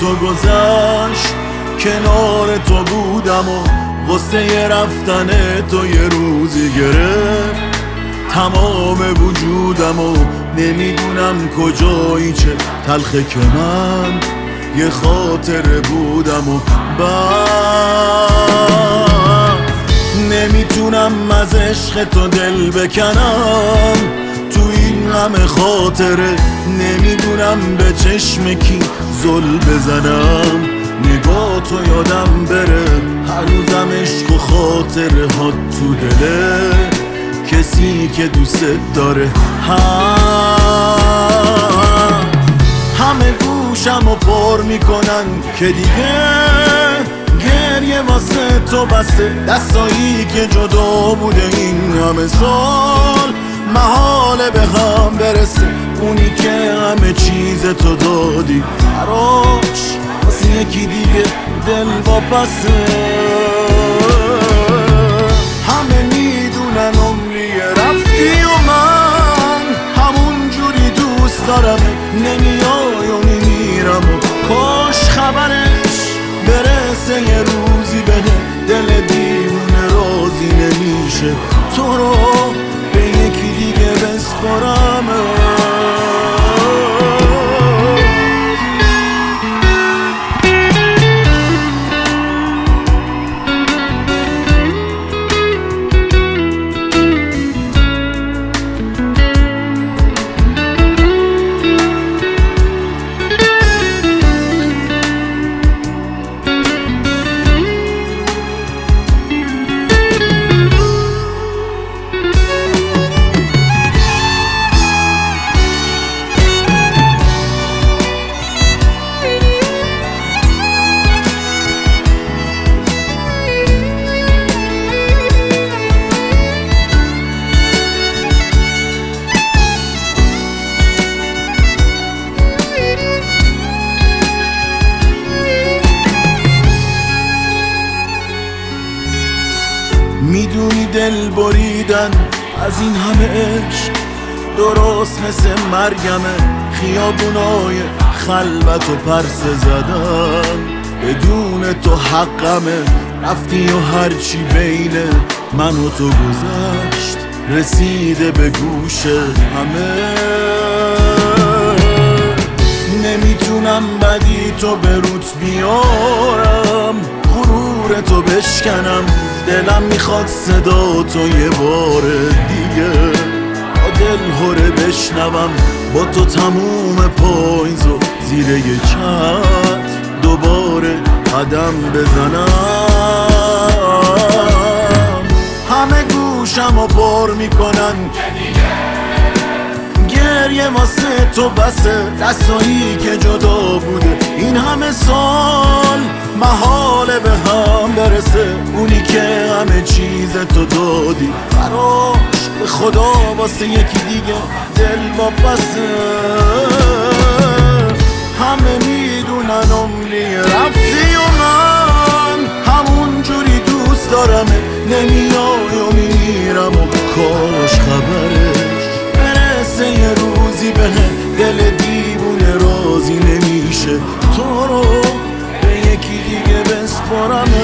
تو گذشت کنار تو بودم و غصه رفتن تو یه روزی گرفت تمام وجودم و نمیدونم کجایی چه تلخه که من یه خاطره بودم و بعد نمیتونم از عشق تو دل بکنم تو این غم خاطره نمیدونم به چشم کی زل بزنم نگاه تو یادم بره هنوزم عشق و خاطره ها تو دله کسی که دوست داره همه گوشم رو پر میکنن که دیگه گریه واسه تو بسته دستایی که جدا بوده این همه سال محاله به هم برسه اونی که همه چیز تو دادی براش واسه یکی دیگه دل واپسه همه میدونن عمری رفتی و من همون جوری دوست دارم نمیای و میمیرم و کاش خبرش برسه یه روزی بده دل دیوونه راضی نمیشه تو رو به یکی دیگه بسپارم میدونی دل بریدن از این همه عشق درست مثل مرگمه خیابونای خلوت و پرسه زدن بدون تو حقمه رفتی و هرچی بین من و تو گذشت رسیده به گوش همه نمیتونم بدی تو به روت بیارم غرور تو بشکنم دلم میخواد صدا تو یه بار دیگه با دل هره بشنوم با تو تموم پاییز و زیر یه چتر دوباره قدم بزنم همه گوشم رو پر میکنن گریه واسه تو بسه دستایی که جدا بوده این همه سال محاله به هم برسه اونی که همه چیز تو دادی براش به خدا واسه یکی دیگه دل واپسه همه میدونن عمری رفتی و من همون جوری دوست دارم نمیای و میمیرم و کاش خبرش برسه یه روزی به دل دیوونه راضی نمیشه تو رو به یکی دیگه بسپارم